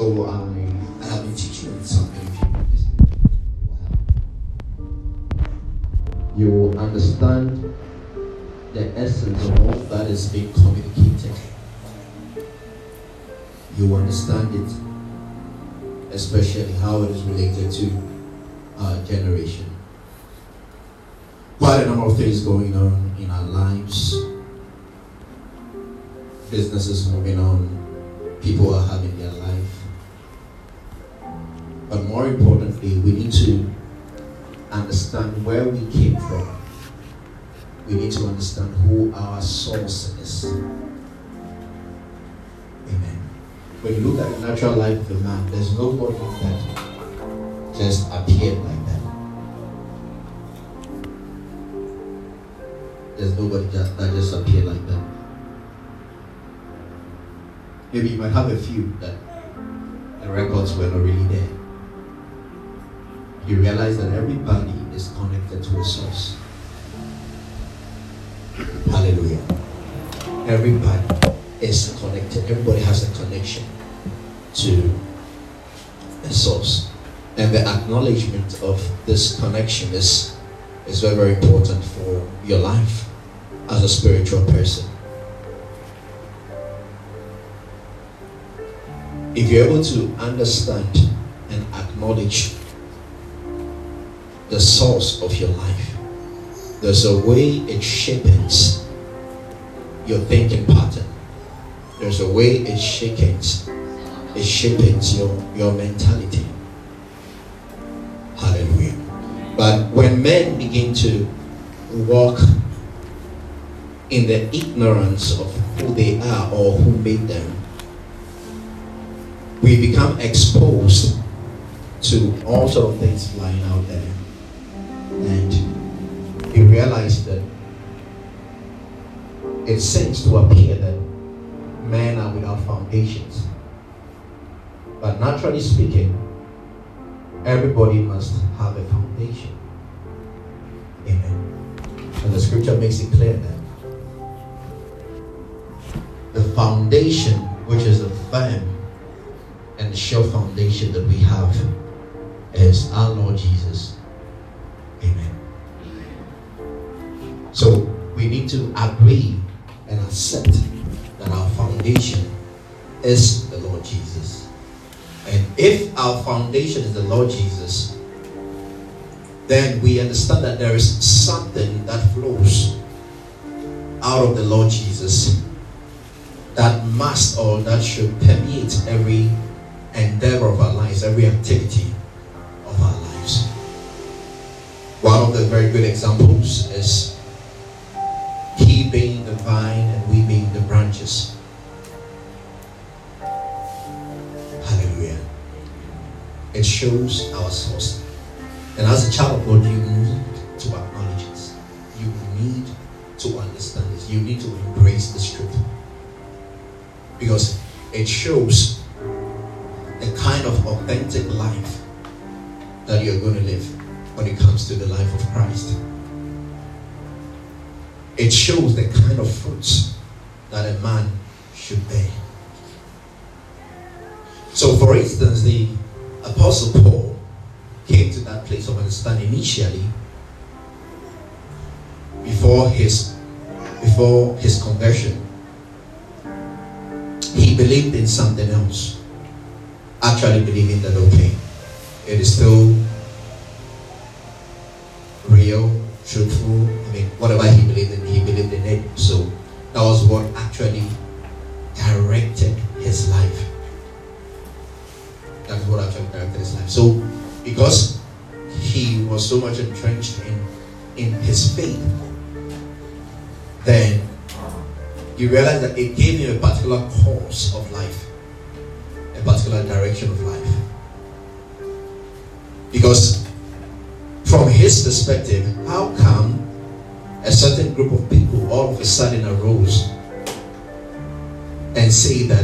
So I have been teaching on something. You will understand the essence of all that is being communicated. You will understand it, especially how it is related to our generation. Quite a number of things going on in our lives. Businesses moving on. People are having their life. But more importantly, we need to understand where we came from. We need to understand who our source is. Amen. When you look at the natural life of a man, there's nobody that just appeared like that. There's nobody that just appeared like that. Maybe you might have a few that the records were not really there. You realize that everybody is connected to a source. Hallelujah. Everybody is connected. Everybody has a connection to a source. And the acknowledgement of this connection is very, very important for your life as a spiritual person. If you're able to understand and acknowledge the source of your life, there's a way it shapes your thinking pattern. There's a way it shapes your mentality. Hallelujah. But when men begin to walk in the ignorance of who they are or who made them, we become exposed to all sort of things flying out there. And you realize that it seems to appear that men are without foundations. But naturally speaking, everybody must have a foundation. Amen. And the scripture makes it clear that the foundation, which is the firm and sure foundation that we have, is our Lord Jesus. Amen. So we need to agree and accept that our foundation is the Lord Jesus. And if our foundation is the Lord Jesus, then we understand that there is something that flows out of the Lord Jesus that must or that should permeate every endeavor of our lives, every activity of our lives. One of the very good examples is He being the vine and we being the branches. Hallelujah. It shows our source. And as a child of God, you need to acknowledge it. You need to understand it. You need to embrace the truth. Because it shows the kind of authentic life that you're going to live when it comes to the life of Christ. It shows the kind of fruits that a man should bear. So for instance, the Apostle Paul came to that place of understanding initially before his conversion. He believed in something else. Actually believing that, okay, it is still real, truthful. I mean, whatever he believed in it. So that was what actually directed his life. That's what actually directed his life. So because he was so much entrenched in his faith, then he realized that it gave him a particular course of life, a particular direction of life. Because from his perspective, how come a certain group of people all of a sudden arose and say that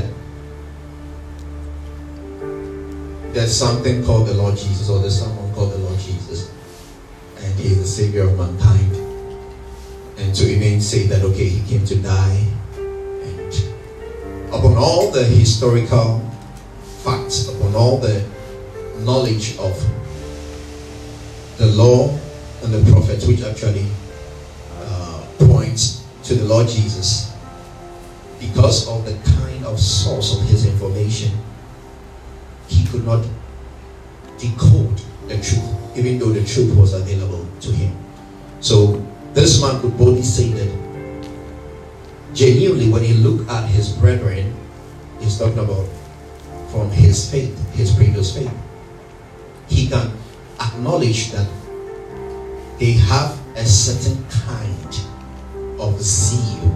there's something called the Lord Jesus, or there's someone called the Lord Jesus, and He is the Savior of mankind, and to even say that, okay, He came to die, and upon all the historical facts, upon all the knowledge of the law and the prophets, which actually points to the Lord Jesus, because of the kind of source of his information, he could not decode the truth, even though the truth was available to him. So this man could boldly say that genuinely, when he looked at his brethren, he's talking about from his faith, his previous faith, he can acknowledge that they have a certain kind of zeal.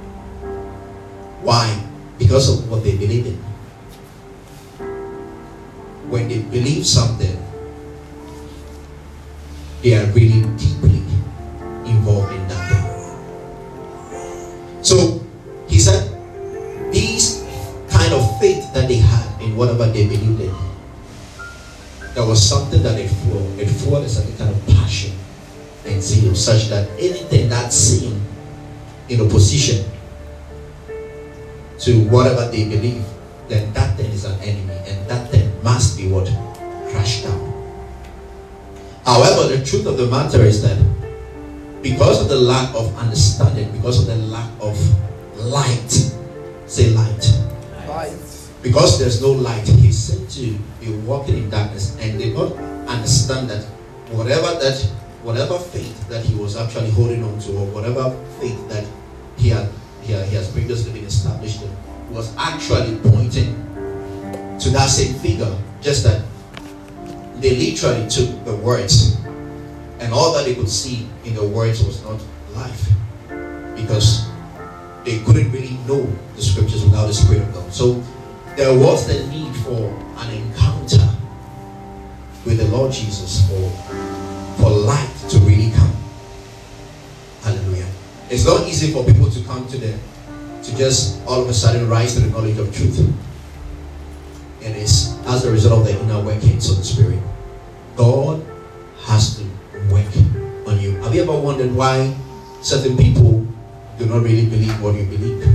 Why? Because of what they believe in. When they believe something, they are really deeply involved in that thing. So he said these kind of faith that they had in whatever they believed in, there was something that it fueled a certain kind of passion and zeal, such that anything that seemed in opposition to whatever they believe, then that thing is an enemy, and that thing must be what? Crushed down. However, the truth of the matter is that because of the lack of understanding, because of the lack of light, say light. Light. Because there's no light, he said to be walking in darkness, and did not understand that whatever faith that he was actually holding on to, or whatever faith that he has previously been established in, was actually pointing to that same figure, just that they literally took the words, and all that they could see in the words was not life, because they couldn't really know the scriptures without the Spirit of God. So there was the need for an encounter with the Lord Jesus for light to really come. Hallelujah. It's not easy for people to come to just all of a sudden rise to the knowledge of truth. It is as a result of the inner workings of the Spirit. God has to work on you. Have you ever wondered why certain people do not really believe what you believe?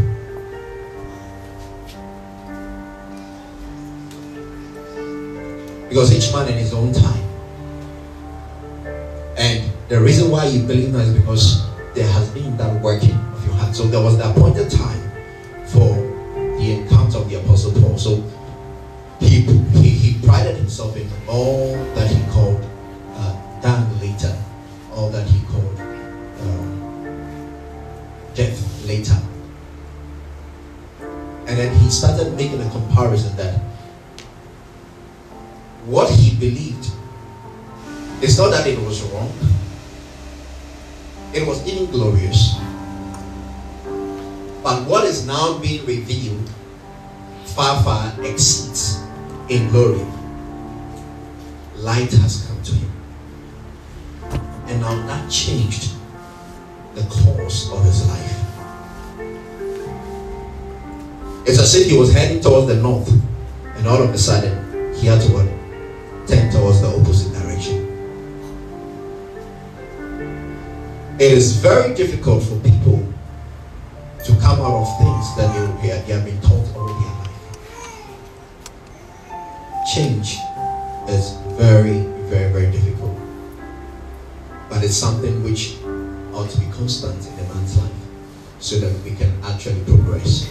Because each man in his own time. And the reason why you believe that is because there has been that working of your heart. So there was the appointed time for the encounter of the Apostle Paul. So he prided himself in all that he called done later, all that he called death later. And then he started making a comparison that what he believed, it's not that it was wrong, it was even glorious, but what is now being revealed far exceeds in glory. Light has come to him, and now that changed the course of his life. It's as if he was heading towards the north, and all of a sudden he had to turn towards the opposite direction. It is very difficult for people to come out of things that they have been taught all their life. Change is very difficult, but it's something which ought to be constant in a man's life so that we can actually progress.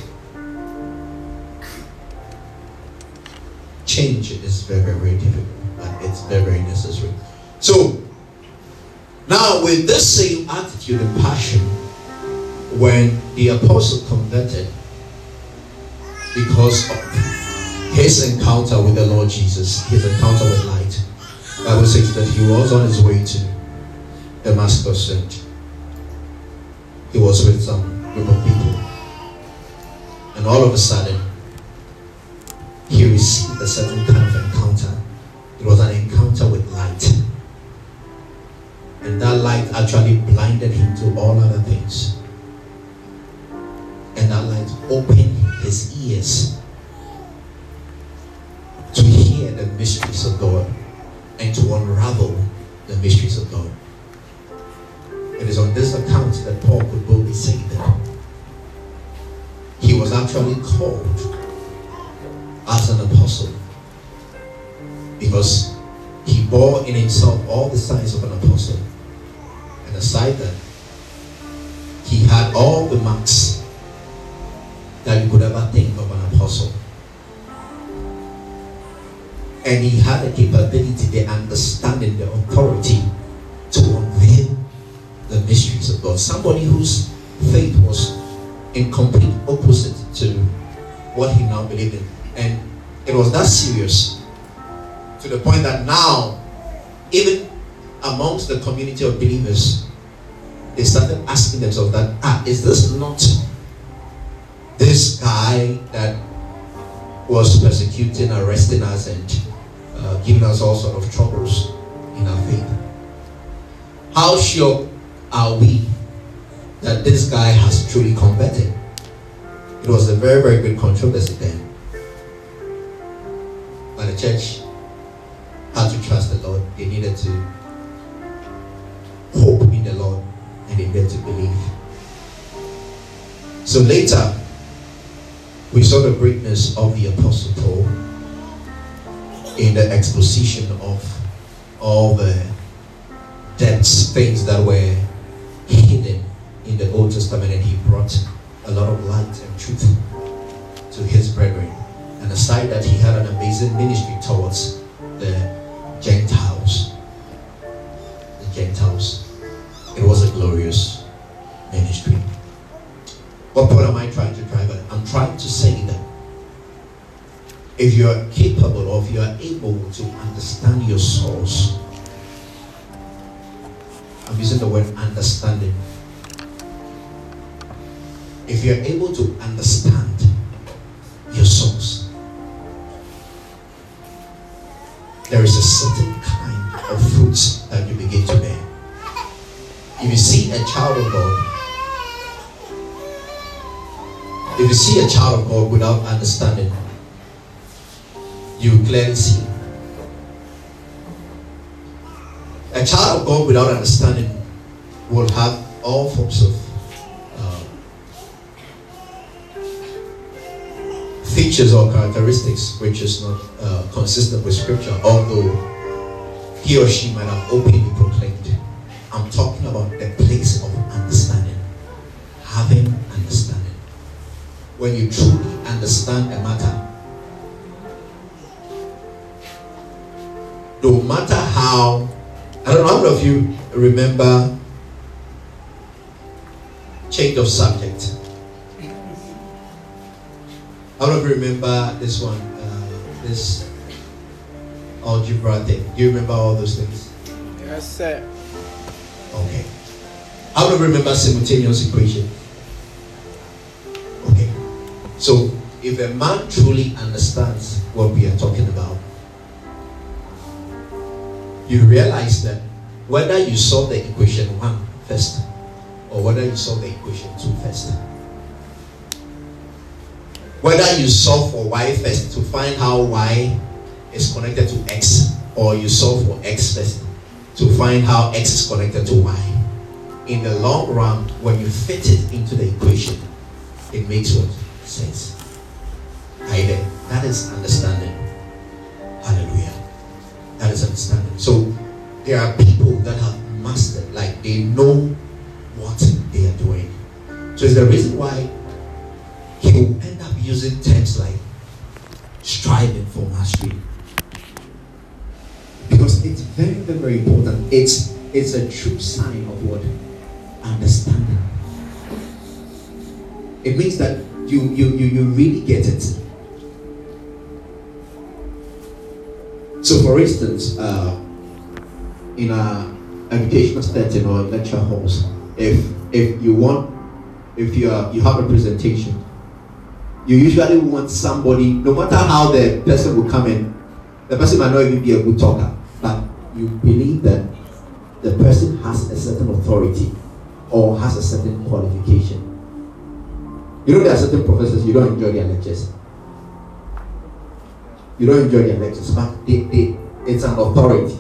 Change is very difficult, but it's very necessary. So now with this same attitude and passion, when the apostle converted because of his encounter with the Lord Jesus, his encounter with light, the Bible says that he was on his way to Damascus, and he was with some group of people, and all of a sudden he received a certain kind of encounter. It was an encounter with light, and that light actually blinded him to all other things, and that light opened his ears to hear the mysteries of God and to unravel the mysteries of God. It is on this account that Paul could boldly say that he was actually called as an apostle because he bore in himself all the signs of an apostle. And aside that, he had all the marks that you could ever think of an apostle. And he had the capability, the understanding, the authority to unveil the mysteries of God. Somebody whose faith was in complete opposite to what he now believed in. And it was that serious to the point that now, even amongst the community of believers, they started asking themselves that, is this not this guy that was persecuting, arresting us, and giving us all sort of troubles in our faith? How sure are we that this guy has truly converted? It was a very, very big controversy then. But the church had to trust the Lord. They needed to hope in the Lord, and they needed to believe. So later, we saw the greatness of the Apostle Paul in the exposition of all the depths, things that were hidden in the Old Testament, and he brought a lot of light and truth to his brethren. And aside that, he had an amazing ministry towards the Gentiles. The Gentiles. It was a glorious ministry. What point am I trying to drive at? I'm trying to say that if you are capable, or if you are able to understand your source, I'm using the word understanding. If you are able to understand your source, there is a certain kind of fruits that you begin to bear. If you see a child of God, if you see a child of God without understanding, you will clearly see. A child of God without understanding will have all forms of features or characteristics which is not consistent with scripture, although he or she might have openly proclaimed. I'm talking about the place of understanding, having understanding. When you truly understand a matter, no matter how, I don't know how many of you remember change of subject. How many of you remember this one, this algebra thing? Do you remember all those things? Yes, sir. Okay. How many of you remember simultaneous equation? Okay. So, if a man truly understands what we are talking about, you realize that whether you solve the equation 1 first, or whether you solve the equation 2 first, whether you solve for y first to find how y is connected to x, or you solve for x first to find how x is connected to y, in the long run, when you fit it into the equation, it makes what? Sense. Either. That is understanding. Hallelujah. That is understanding. So there are people that have mastered, like they know what they are doing. So it's the reason why he will end up using terms like striving for mastery, because it's very, very, very important. It's a true sign of what? Understanding. It means that you really get it. So for instance, in a educational setting or lecture halls, if you have a presentation, you usually want somebody, no matter how the person will come in, the person might not even be a good talker, but you believe that the person has a certain authority or has a certain qualification. You know, there are certain professors, you don't enjoy their lectures. You don't enjoy their lectures, but it's an authority.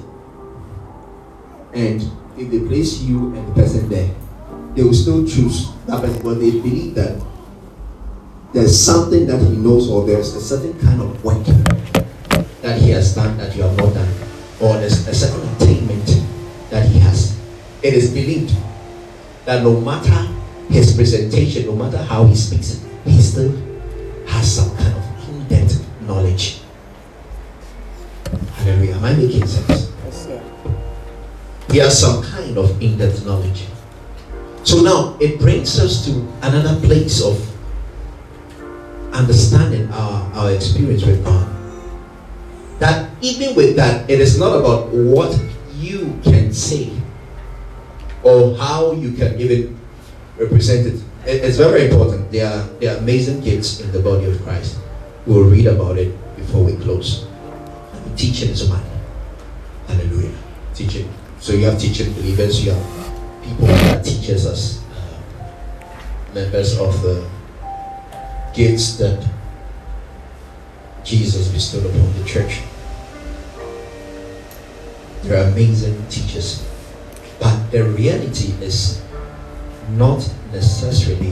And if they place you and the person there, they will still choose that person, but they believe that there's something that he knows, or there's a certain kind of work that that he has done that you have not done, or there's a certain attainment that he has. It is believed that no matter his presentation, no matter how he speaks, he still has some kind of in-depth knowledge. Hallelujah. Am I making sense? Yes, sir. He has some kind of in-depth knowledge. So now it brings us to another place of understanding our experience with God. That even with that, it is not about what you can say or how you can even represent it. It's very important. There are amazing gifts in the body of Christ. We'll read about it before we close. Teaching is one. Hallelujah. Teaching. So you have teaching believers, you have people that teaches us, members of the gifts that Jesus bestowed upon the church. They're amazing teachers. But the reality is not necessarily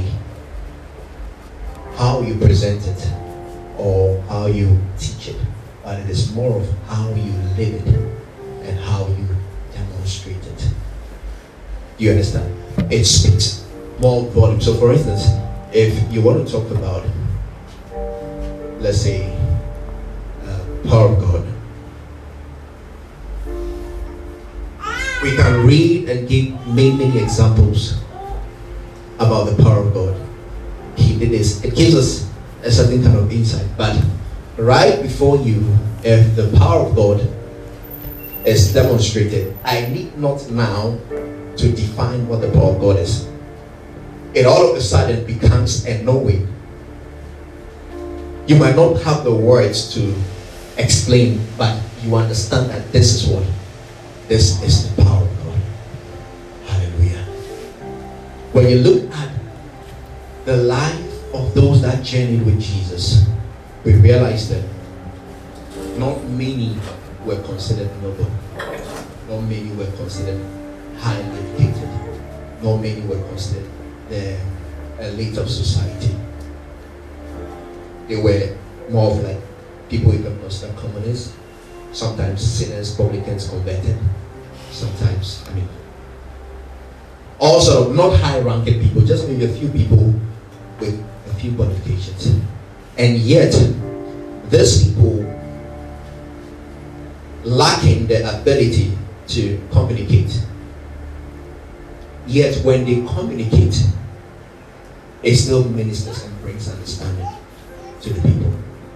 how you present it or how you teach it, but it is more of how you live it and how you demonstrate it. Do you understand? It speaks more volume. So for instance, if you want to talk about, let's say, power of God, we can read and give many examples about the power of God. He did this. It gives us a certain kind of insight. But right before you, if the power of God is demonstrated, I need not now to define what the power of God is. It all of a sudden becomes a knowing. You might not have the words to explain, but you understand that this is what? This is the power of God. Hallelujah. When you look at the life of those that journeyed with Jesus, we realize that not many were considered noble. Not many were considered highly educated. Not many were considered the elite of society. They were more of like people you can consider communists, sometimes sinners, publicans, converted, sometimes, all sort of not high-ranking people, just maybe a few people with a few qualifications. And yet, these people lacking the ability to communicate. Yet when they communicate, it still ministers and brings understanding to the people.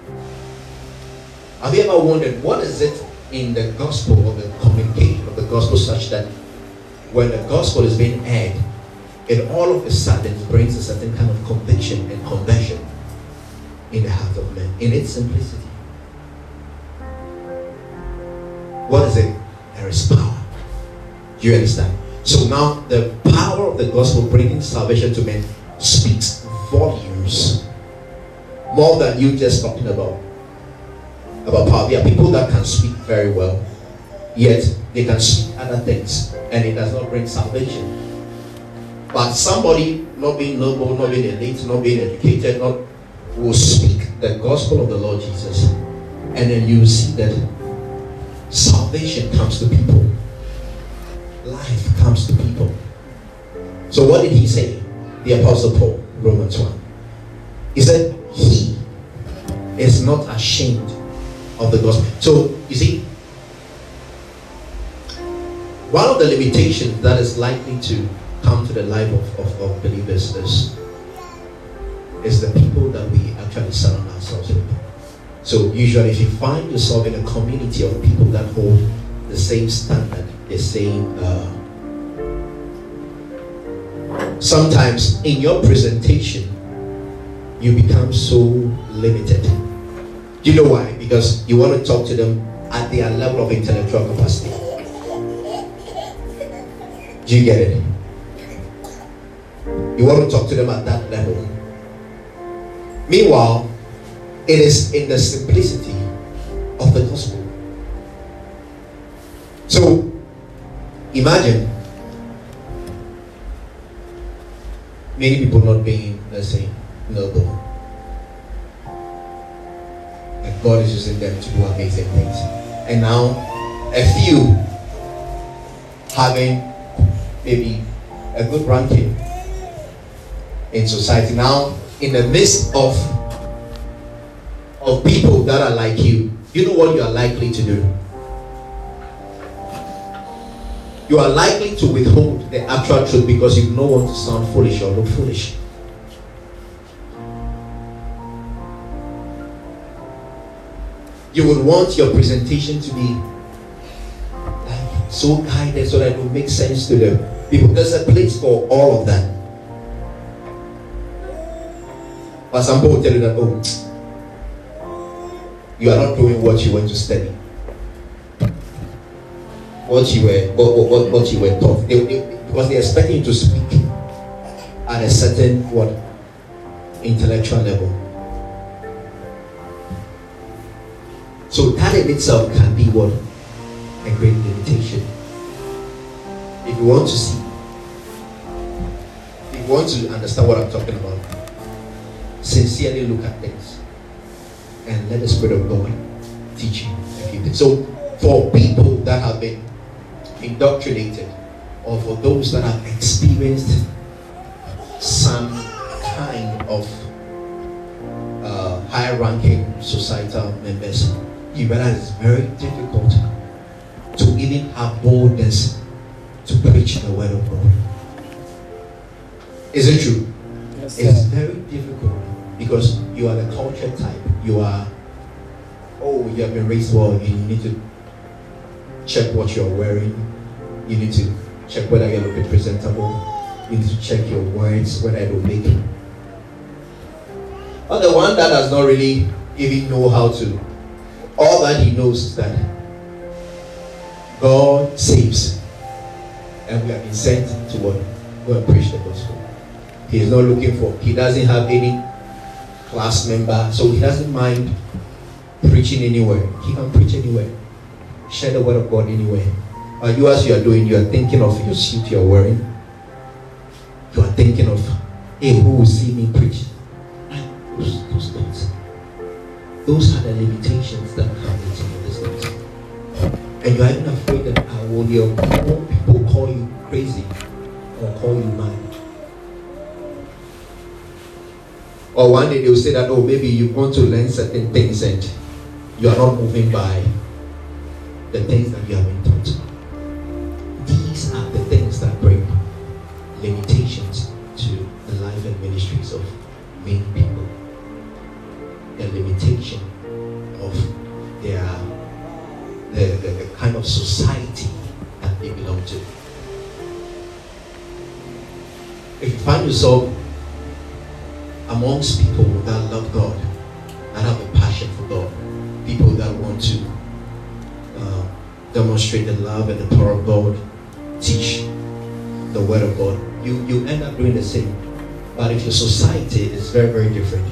Have you ever wondered what is it in the gospel or the communication of the gospel such that when the gospel is being aired, it all of a sudden brings a certain kind of conviction and conversion in the heart of men, in its simplicity? What is it? There is power. Do you understand? So now the power of the gospel bringing salvation to men speaks volumes more than you just talking about power. There are people that can speak very well, yet they can speak other things and it does not bring salvation. But somebody not being noble, not being elite, not being educated, not will speak the gospel of the Lord Jesus, and then you see that salvation comes to people. Life comes to people. So what did he say? The Apostle Paul, Romans 1. He said, he is not ashamed of the gospel. So, you see, one of the limitations that is likely to come to the life of believers is the people that we actually surround ourselves with. So usually if you find yourself in a community of people that hold the same standard, the same sometimes in your presentation you become so limited. Do you know why? Because you want to talk to them at their level of intellectual capacity. Do you get it? You want to talk to them at that level. Meanwhile, it is in the simplicity of the gospel. So, imagine many people not being, let's say, noble. A God is using them to do amazing things. And now, a few having maybe a good ranking in society. Now, in the midst of people that are like you know what you are likely to do? You are likely to withhold the actual truth because you don't want to sound foolish or look foolish. You would want your presentation to be like so guided so that it will make sense to the people. There's a place for all of that. But some people will tell you that, oh, you are not doing what you went to study. What you were taught. Because they expect you to speak at a certain intellectual level. So that in itself can be a great limitation. If you want to see, if you want to understand what I'm talking about, sincerely look at things and let the Spirit of God teach you a few things. So for people that have been indoctrinated, or for those that have experienced some kind of high-ranking societal members, you realize it's very difficult to even have boldness to preach the word of God. Is it true? Yes, it's very difficult because you are the culture type. You have been raised well. You need to check what you're wearing. You need to check whether you're looking presentable. You need to check your words, whether it will make it. But the one that does not really even know how to, all that he knows is that God saves, and we have been sent to go and preach the gospel. He is not looking for, he doesn't have any class member, so he doesn't mind preaching anywhere. He can preach anywhere, share the word of God anywhere. But you, as you are doing, you are thinking of your suit you are wearing. You are thinking of, hey, who will see me preach? Those things. Those are the limitations that come into these things. And you are even afraid that people call you crazy or call you mad. Or one day they will say that, oh, maybe you want to learn certain things and you are not moving by the things that you have been taught. These are the things that bring limitations to the life and ministries of many people. The limitation of the kind of society that they belong to. If you find yourself amongst people that love God, that have a passion for God, people that want to demonstrate the love and the power of God, teach the word of God, you end up doing the same. But if your society is very, very different,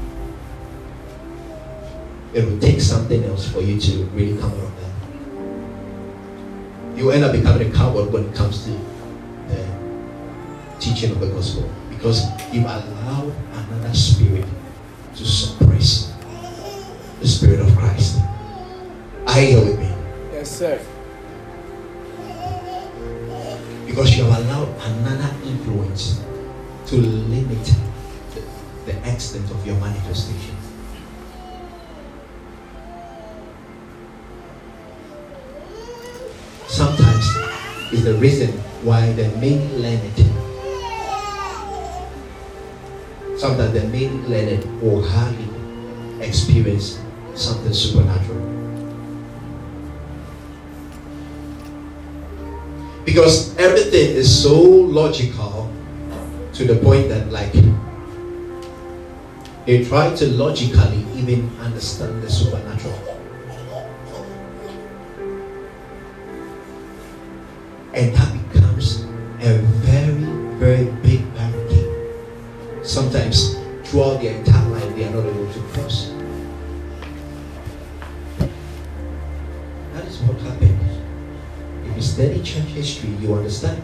it will take something else for you to really come out of that. You end up becoming a coward when it comes to the teaching of the gospel, because you've allowed another spirit to suppress the Spirit of Christ. Are you here with me? Yes, sir. Because you have allowed another influence to limit the extent of your manifestation. Sometimes it's the reason why the many learned, sometimes the many learned will hardly experience something supernatural. Because everything is so logical to the point that, like, they try to logically even understand the supernatural. And that becomes a very, very big barricade. Sometimes throughout their entire life they are not able to cross. That is what happened. If you study church history, you understand.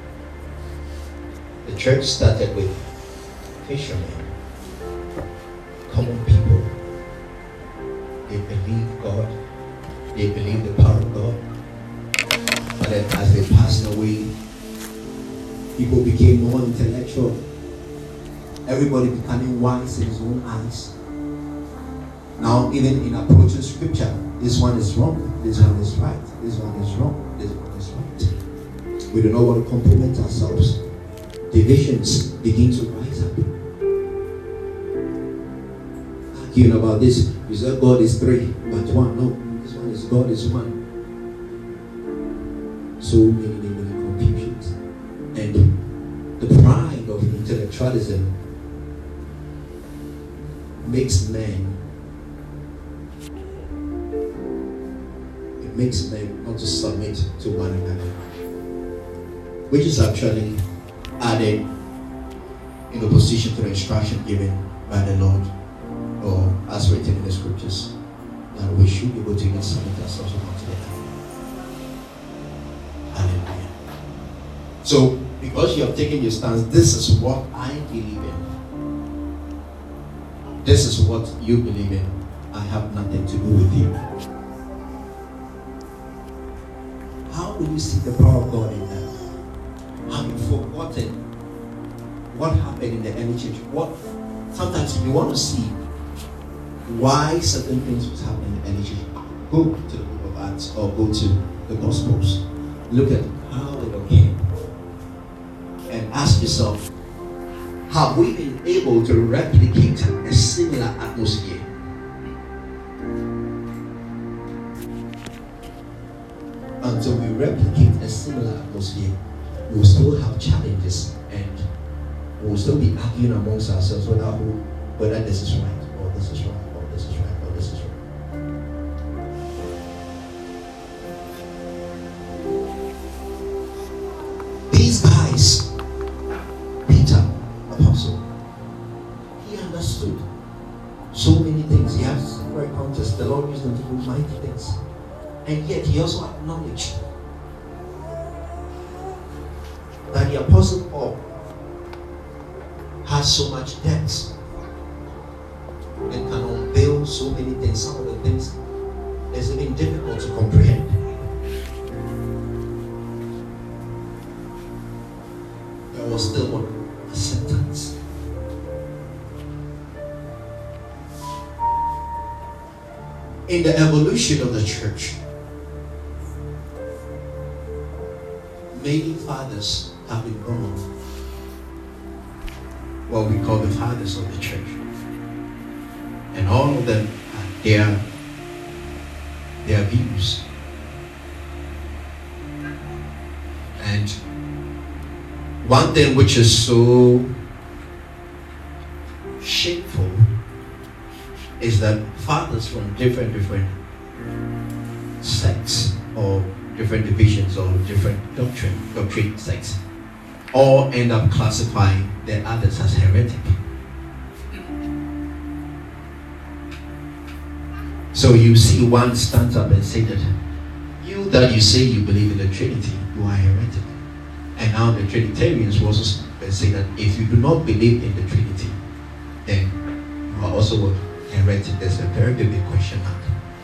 The church started with fishermen, common people. They believe God, they believe the power of God. But then as they passed away, people became more intellectual. Everybody becoming wise in his own eyes. Now, even in approaching scripture, this one is wrong, this one is right, this one is wrong, this one is right. We do not want to compliment ourselves. Divisions begin to rise up. Arguing about this, you say God is three, but one. No, this one is God is one. So many confusions. And the pride of intellectualism makes men not to submit to one another, which is actually added in opposition to the instruction given by the Lord, or as written in the scriptures, that we should be able to even submit ourselves unto the other. Hallelujah. So, because you have taken your stance, this is what I believe in. This is what you believe in. I have nothing to do with you. How do you see the power of God in that? Have you forgotten what happened in the early church? Sometimes you want to see why certain things was happening in the early church. Go to the book of Acts or go to the Gospels. Look at how it came. And ask yourself, have we been able to replicate a similar atmosphere? Until we replicate a similar atmosphere, we will still have challenges and we will still be arguing amongst ourselves whether this is right or this is right or this is right or this is right. These guys, Peter, apostle, he understood so many things. He had several encounters. The Lord used him to do mighty things. And yet he also acknowledged that the Apostle Paul has so much depth and can unveil so many things. Some of the things is even difficult to comprehend. There was still one acceptance. In the evolution of the church, many fathers have been born, what we call the fathers of the church, and all of them have their views. And one thing which is so shameful is that fathers from different sects or different divisions or different doctrine sects all end up classifying the others as heretic. So you see one stands up and say that you say you believe in the Trinity, you are heretic. And now the Trinitarians will also stand up and say that if you do not believe in the Trinity, then you are also heretic. There's a very big question mark.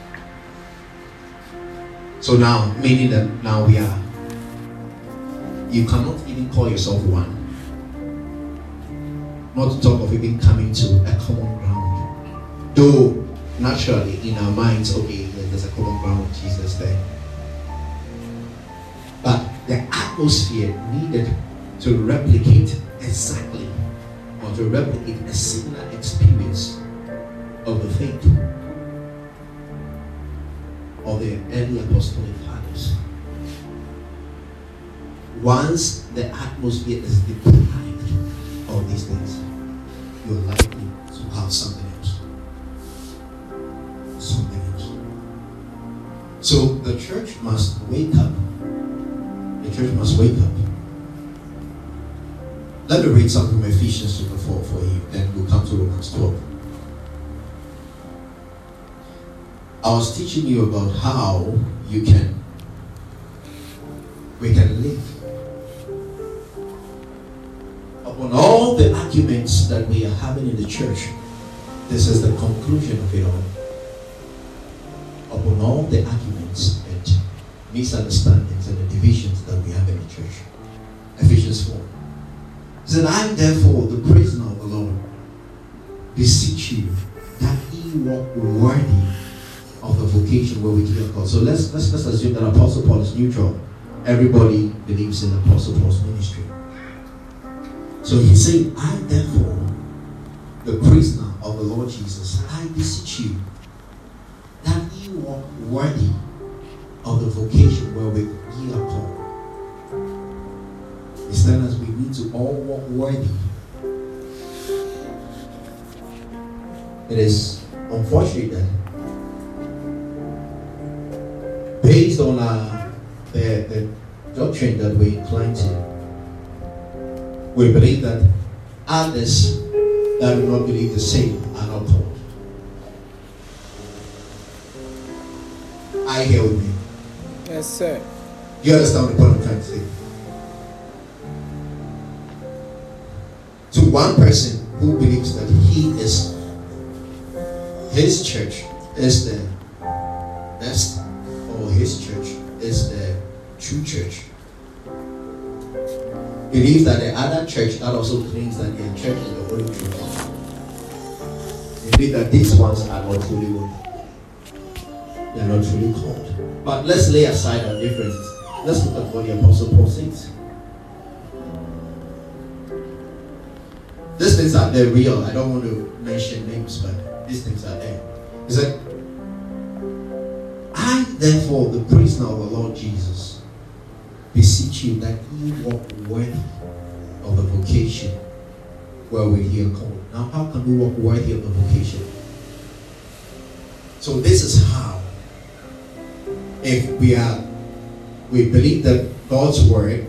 So now, meaning that now you cannot even call yourself one. Not to talk of even coming to a common ground. Though, naturally, in our minds, okay, there's a common ground with Jesus there. But the atmosphere needed to replicate exactly, or to replicate a similar experience of the faith of the early apostolic fathers. Once the atmosphere is deprived of these things, you're likely to have something else. Something else. So the church must wake up. The church must wake up. Let me read something from Ephesians chapter 4 for you, then we'll come to Romans 12. I was teaching you about how we can live upon all the arguments that we are having in the church. This is the conclusion of it all. upon all the arguments and misunderstandings and the divisions that we have in the church. Ephesians 4. He said, I therefore, the prisoner of the Lord, beseech you that ye walk worthy of the vocation wherewith ye are called. So let's assume that Apostle Paul is neutral. Everybody believes in Apostle Paul's ministry. So he's saying, I therefore, the prisoner of the Lord Jesus, I beseech you that ye walk worthy of the vocation wherewith ye are called. It's telling us we need to all walk worthy. It is unfortunate that based on the doctrine that we incline to, we believe that others that do not believe the same are not called. I hear with me. Yes, sir. You understand the point I'm trying to say? To one person who believes that his church is the best, or his church is the true church, believes that the other church that also claims that their church is the only true one, they believe that these ones are not truly one. They are not truly called. But let's lay aside our differences. Let's look at what the Apostle Paul says. These things are there real. I don't want to mention names, but these things are there. He said, I therefore, the prisoner of the Lord Jesus, beseech you that ye walk worthy of the vocation wherewith ye are called. Now, how can we walk worthy of the vocation? So this is how. If we believe that God's word,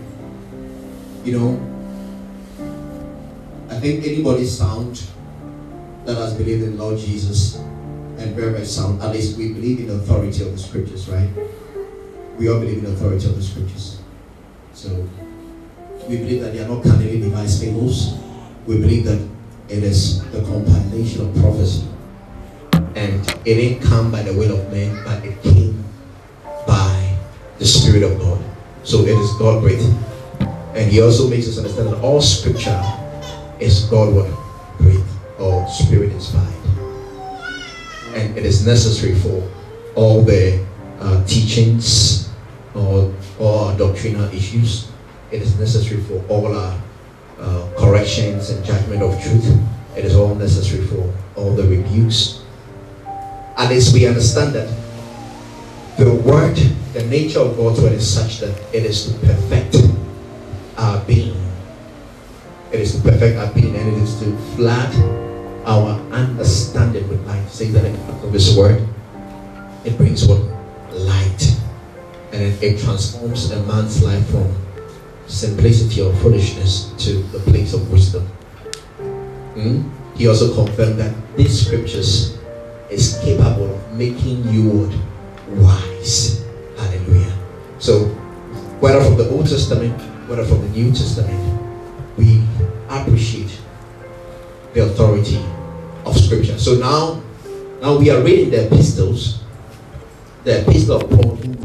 I think anybody sound that has believed in Lord Jesus and very much sound, at least we believe in the authority of the scriptures, right? We all believe in the authority of the scriptures. So we believe that they are not cunningly devised fables. We believe that it is the compilation of prophecy, and it didn't come by the will of man, but it came by the Spirit of God. So it is God breathed. And he also makes us understand that all scripture is God breathed or Spirit inspired. And it is necessary for all the teachings or our doctrinal issues. It is necessary for all our corrections and judgment of truth. It is all necessary for all the rebukes. At least we understand that the word, the nature of God's word is such that it is to perfect our being. It is to perfect our being, and it is to flood our understanding with light. Say that in of His word, it brings what? Light. And it transforms a man's life from simplicity or foolishness to the place of wisdom. He also confirmed that these scriptures is capable of making you wise. Hallelujah. So whether from the Old Testament, whether from the New Testament, we appreciate the authority of scripture. So now we are reading the epistles, the epistle of Paul, and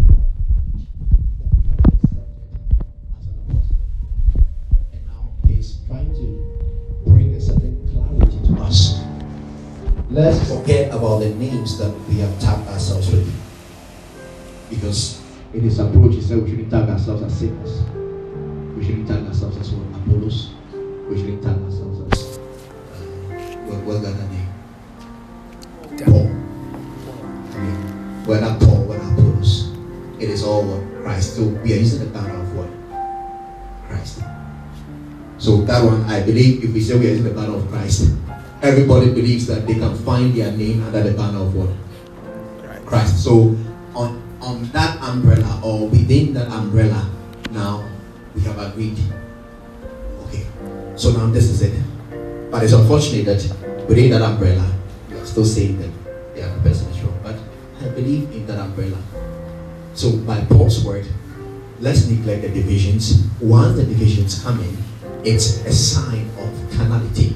now he's trying to bring a certain clarity to us. Let's forget about the names that we have tagged ourselves with, because in his approach he said we shouldn't tag ourselves as saints. We shouldn't tag ourselves as what? Apollos. We shouldn't tag ourselves as what got that name? Paul. We're not Paul, we're not Apollos. It is all what? Christ. So we are using the banner of what? Christ. So that one, I believe, if we say we are using the banner of Christ, everybody believes that they can find their name under the banner of what? Christ. So on that umbrella, or within that umbrella, now we have agreed. Okay. So now this is it. But it's unfortunate that within that umbrella, we are still saying that the other person is wrong. But I believe in that umbrella. So by Paul's word, let's neglect the divisions. Once the divisions come in, it's a sign of carnality.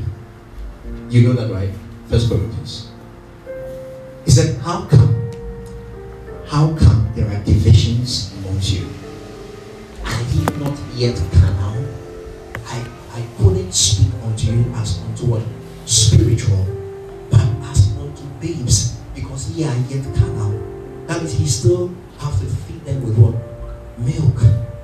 You know that, right? 1 Corinthians. He said, how come how come there are divisions amongst you? Are ye not yet carnal? I couldn't speak unto you as unto what? Spiritual, but as unto babes, because ye are yet carnal. That means he still have to feed them with what? Milk.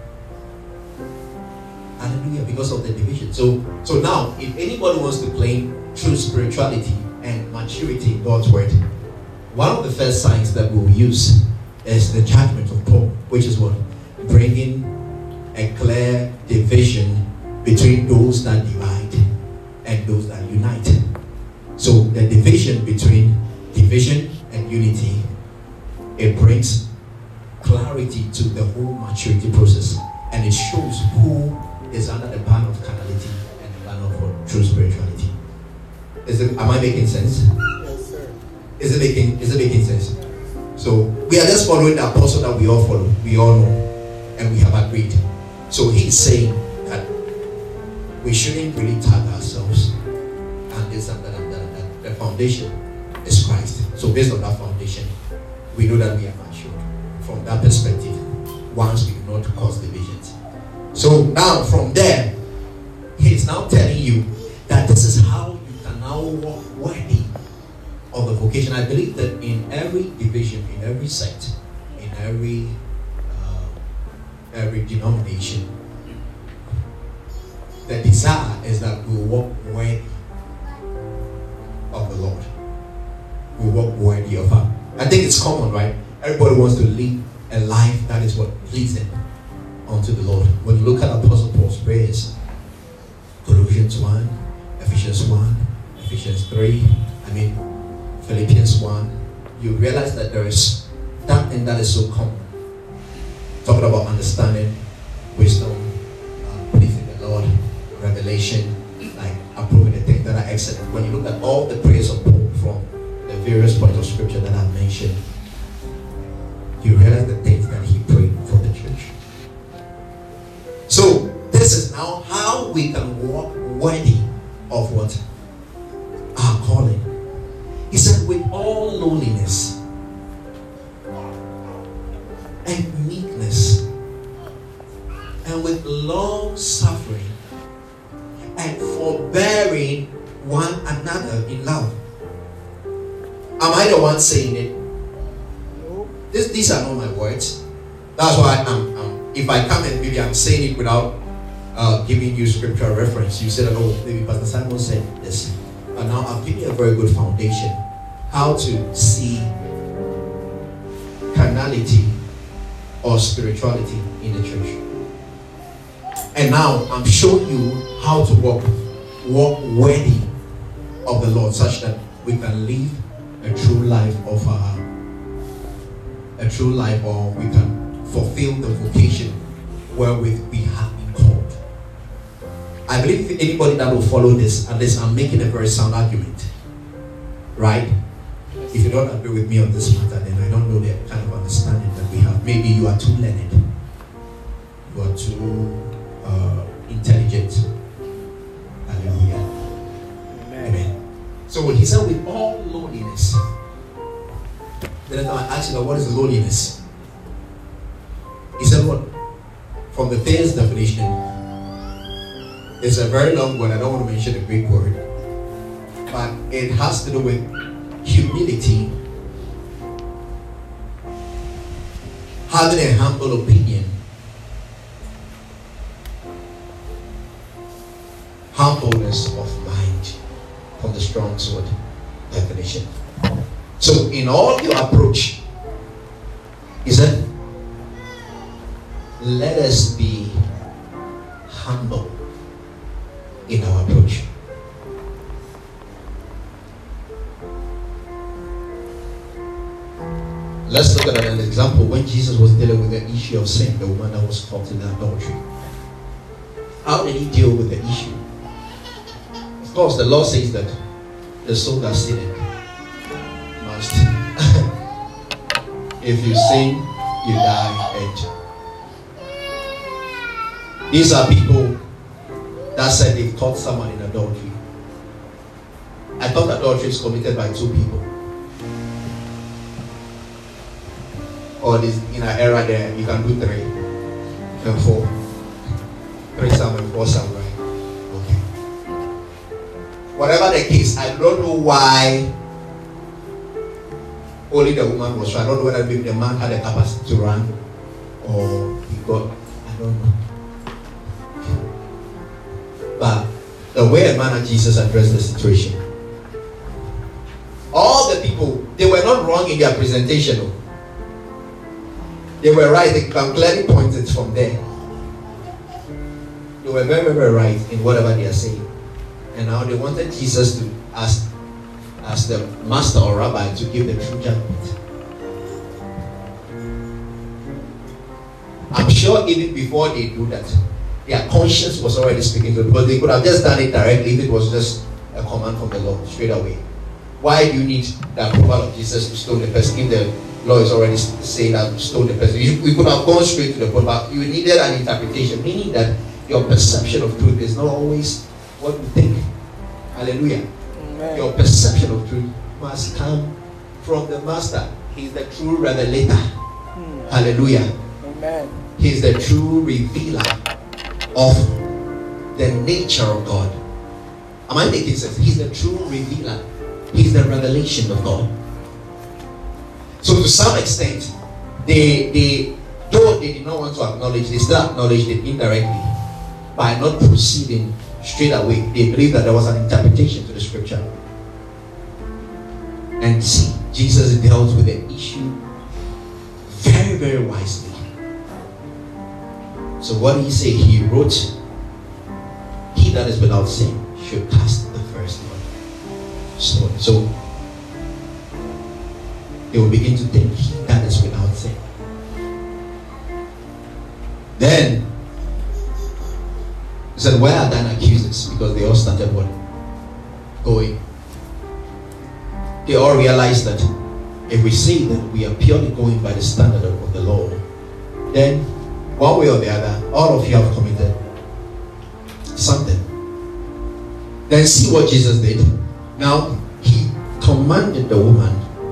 Hallelujah, because of the division. So now, if anybody wants to claim true spirituality and maturity in God's word, one of the first signs that we'll use is the judgment of Paul, which is what? Bringing a clear division between those that divide and those that unite. So the division between division and unity, it brings clarity to the whole maturity process, and it shows who is under the ban of carnality and the ban of true spirituality. Am I making sense? Yes, sir. Is it making sense? So we are just following the apostle that we all follow, we all know, and we have agreed. So he's saying that we shouldn't really tag ourselves and this and that and that and that. The foundation is Christ. So based on that foundation, we know that we are mature. From that perspective, once we do not cause divisions. So now from there, he's now telling you that this is how you can now walk worthy of the vocation. I believe that in every division, in every sect, in every denomination, the desire is that we walk worthy of the Lord. We walk worthy of Him. I think it's common, right? Everybody wants to live a life that is what pleasing unto the Lord. When you look at Apostle Paul's prayers, Colossians 1, Ephesians 1, Ephesians 3, Philippians 1, you realize that there is that thing that is so common. Talking about understanding, wisdom, pleasing the Lord, revelation, like approving the things that are excellent. When you look at all the prayers of Paul from the various points of scripture that I've mentioned, you realize the things that he prayed for the church. So this is now how we can walk worthy of what? Our calling. He said, with all lowliness and meekness and with long suffering and forbearing one another in love. Am I the one saying it? These are not my words. That's why if I come and maybe I'm saying it without giving you scriptural reference, you said, oh, maybe Pastor Simon said this. But now I've given you a very good foundation how to see carnality or spirituality in the church. And now I'm showing you how to walk worthy of the Lord, such that we can live a true life or we can fulfill the vocation wherewith we have been called. I believe anybody that will follow this, unless I'm making a very sound argument, right? If you don't agree with me on this matter, then I don't know the kind of understanding that we have. Maybe you are too learned, you are too intelligent. Hallelujah. Amen. So when he said with all lowliness, then I asked you, what is lowliness? He said what? From the Thayer's definition, it's a very long word. I don't want to mention the Greek word, but it has to do with humility, having a humble opinion, humbleness of mind, from the Strong's Word definition. So in all your approach, he said, let us be humble in our approach. Let's look at an example when Jesus was dealing with the issue of sin, the woman that was caught in adultery. How did he deal with the issue? Of course, the law says that the soul that sinned must. If you sin, you die. And these are people that said they've caught someone in adultery. I thought adultery is committed by two people. Or this in an era there you can do 3 and 4. 3 Psalm and 4 Psalm, right? Okay. Whatever the case, I don't know why only the woman was. I don't know whether maybe the man had the capacity to run or he got. I don't know. But the way a man of Jesus addressed the situation, all the people, they were not wrong in their presentation. They were right. They can clearly point it from there. They were very, very right in whatever they are saying. And now they wanted Jesus to, as the master or rabbi, to give the true judgment. I'm sure even before they do that, their conscience was already speaking to them, because they could have just done it directly if it was just a command from the Lord straight away. Why do you need the approval of Jesus to stone the person if the law is already saying that to stone the person? We could have gone straight to the point, but you needed an interpretation, meaning that your perception of truth is not always what you think. Hallelujah. Amen. Your perception of truth must come from the Master. He's the true revelator. Hallelujah. Amen. He's the true revealer of the nature of God. Am I making sense? He's the true revealer. He's the revelation of God. So to some extent, though they did not want to acknowledge, they still acknowledged it indirectly by not proceeding straight away. They believed that there was an interpretation to the scripture. And see, Jesus dealt with the issue very, very wisely. So what did he say? He wrote, "He that is without sin should cast the first stone." So they will begin to think, he that is without sin. Then he said, "Where are thine accusers?" Because they all started what? Going. They all realized that if we say that we are purely going by the standard of the law, then one way or the other, all of you have committed something. Then see what Jesus did. Now, he commanded the woman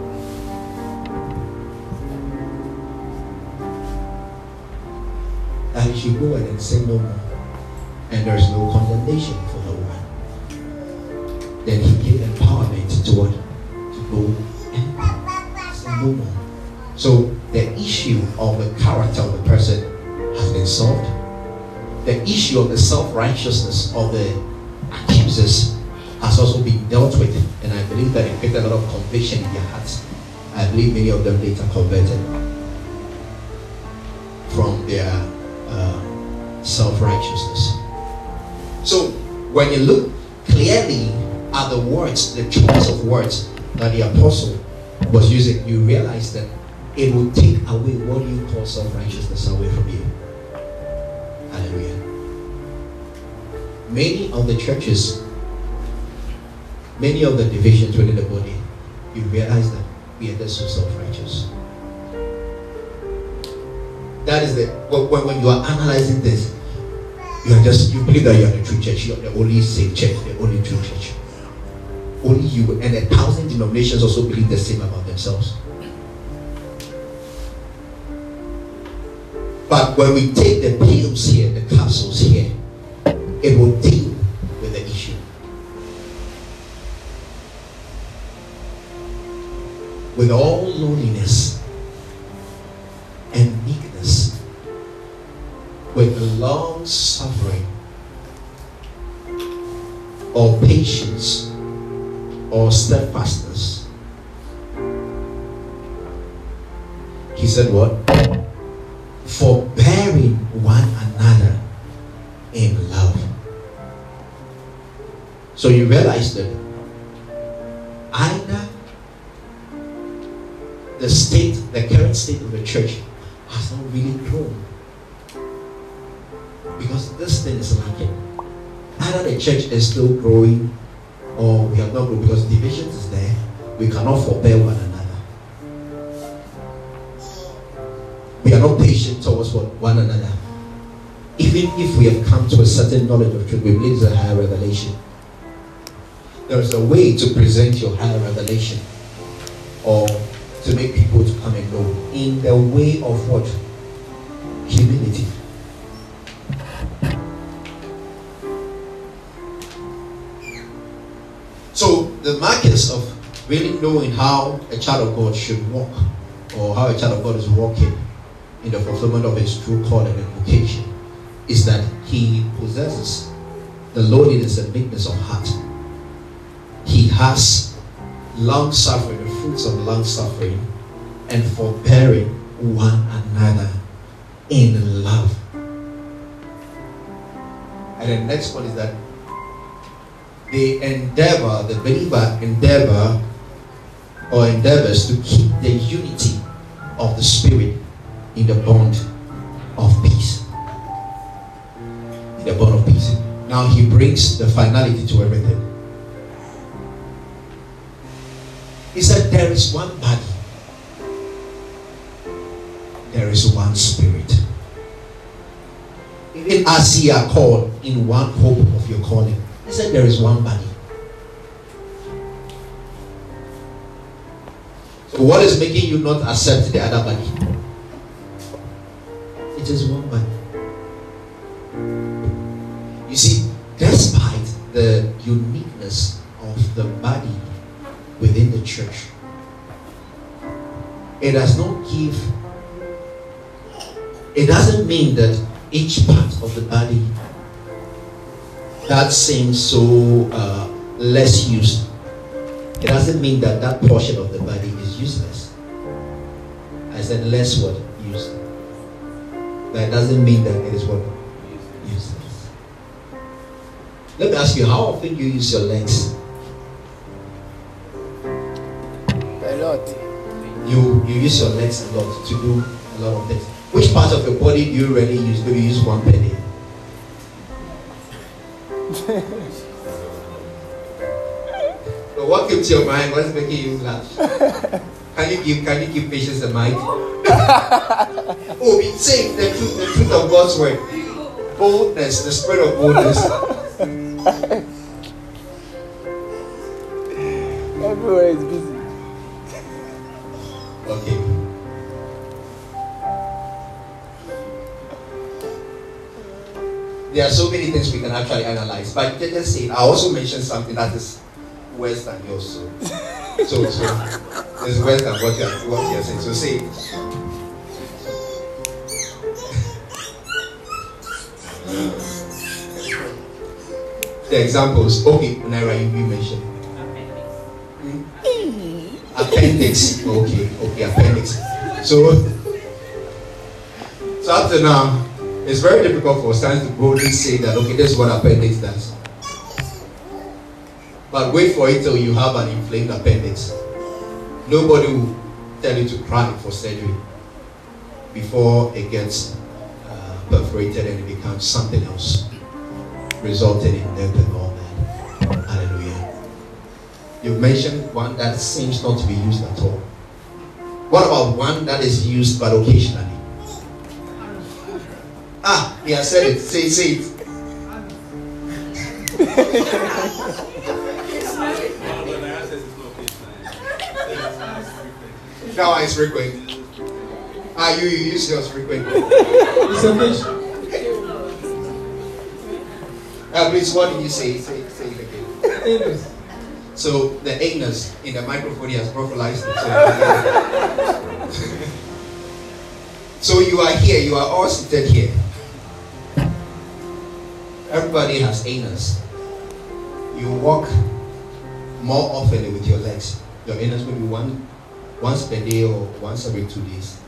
that he should go and sin no more. And there is no condemnation for the woman. Then he gave empowerment to what? To go and sin no more. So the issue of the character of the person has been solved. The issue of the self-righteousness of the accusers has also been dealt with, and I believe that it created a lot of conviction in their hearts. I believe many of them later converted from their self-righteousness. So when you look clearly at the words, the choice of words that the apostle was using, you realize that it will take away what you call self-righteousness away from you. Hallelujah. Many of the churches, many of the divisions within the body, you realize that we are just so self-righteous. That is when you are analyzing this, you believe that you are the true church, you are the only safe church, the only true church. Only you, and 1,000 denominations also believe the same about themselves. But when we take the pills here, the capsules here, it will deal with the issue. With all lowliness and meekness, with long suffering or patience or steadfastness. He said what? Forbearing one another in love. So you realize that either the current state of the church has not really grown, because this thing is lacking. Either the church is still growing, or we have not grown, because divisions is there. We cannot forbear one another. We are not patient towards one another. Even if we have come to a certain knowledge of truth, we believe it's a higher revelation. There is a way to present your higher revelation, or to make people to come and know in the way of what? Humility. So the markers of really knowing how a child of God should walk, or how a child of God is walking in the fulfillment of his true calling and vocation, is that he possesses the lowliness and meekness of heart. He has long suffering, the fruits of long suffering, and forbearing one another in love. And the next one is that they endeavor, the believer endeavors to keep the unity of the Spirit in the bond of peace. In the bond of peace. Now he brings the finality to everything. He said there is one body. There is one Spirit. Even as ye are called in one hope of your calling. He said there is one body. So what is making you not accept the other body? It is one body. You see, despite the uniqueness of the body within the church, it doesn't mean that each part of the body that seems so less used, it doesn't mean that that portion of the body is useless. I said less what? Used. That doesn't mean that it is what? Useless. Let me ask you, how often do you use your legs? A lot. You use your legs a lot to do a lot of things. Which part of your body do you really use? Do you use one penny? So what came to your mind? What's making you laugh? Can you give patience a mic? Oh, we say the truth of God's word. Boldness, the spirit of boldness. Everywhere is busy. Okay. There are so many things we can actually analyze, but just say, I also mentioned something that is worse than yours. So it's worse than what you're saying. So say it. The examples. Okay, Naira, you mentioned. Appendix. Okay, appendix. So up to now, it's very difficult for science to boldly say that, okay, this is what appendix does. But wait for it till you have an inflamed appendix. Nobody will tell you to cry for surgery before it gets perforated and it becomes something else, resulting in death and all that. Hallelujah. You've mentioned one that seems not to be used at all. What about one that is used but occasionally? Ah, he has said it. Say it. That one is frequent. You use yours frequently. It's occasional. Please, what did you say? Say it again. Anus. So the anus in the microphone has vocalized it. So you are here. You are all seated here. Everybody has anus. You walk more often with your legs. Your anus will be once per day or once every 2 days.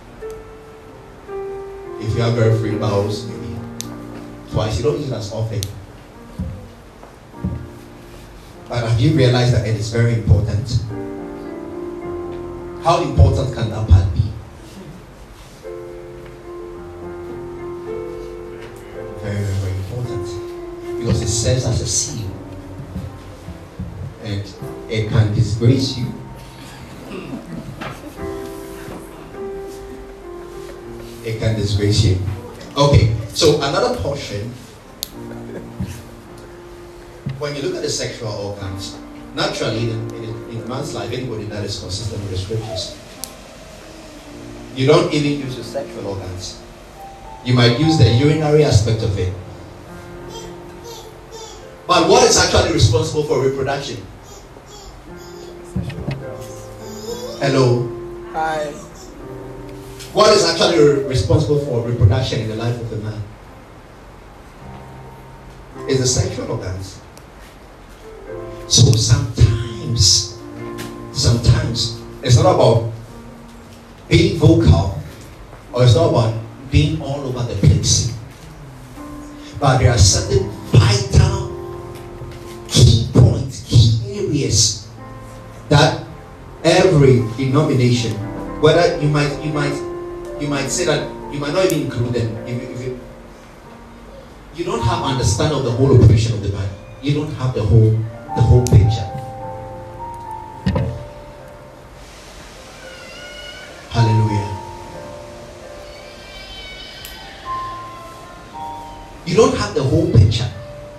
If you have very free bowels, maybe twice. You don't use it as often. But have you realized that it is very important? How important can that part be? Very, very, very important. Because it serves as a seal. And it can disgrace you. It can disgrace you. Okay, so another portion. When you look at the sexual organs, naturally in man's life, anybody that is consistent with the scriptures, You don't even use your sexual organs. You might use the urinary aspect of it. But what is actually responsible for reproduction? Hello? Hi. What is actually responsible for reproduction in the life of a man? Is the sexual organs. So sometimes it's not about being vocal, or it's not about being all over the place, but there are certain vital key points, key areas that every denomination, whether you might say that you might not even include them if you don't have understanding of the whole operation of the body. You don't have the whole picture. Hallelujah. You don't have the whole picture.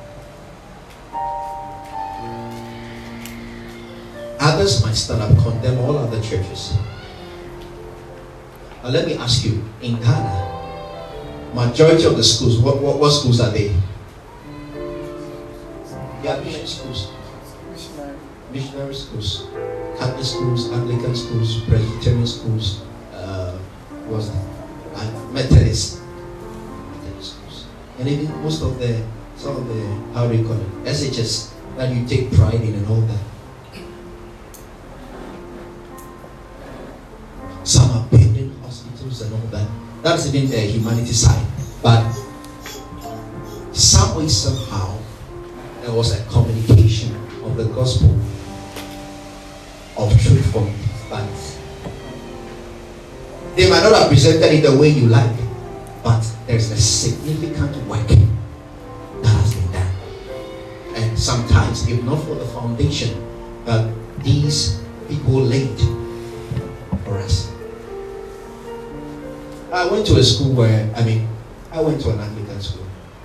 Others might stand up, condemn all other churches. Now let me ask you, in Ghana, majority of the schools, what schools are they? Yeah, mission schools. Missionary schools. Catholic schools, Anglican schools, Presbyterian schools, Methodist schools. And even some of the, how do you call it, SHS that you take pride in and all that. Some are building hospitals and all that. That's even the humanity side. But some way, somehow, there was a communication of the gospel of truth from bodies. They might not have presented it the way you like, but there's a significant work that has been done. And sometimes, if not for the foundation that these people laid for us. I went to a school where, I went to an Anglican school.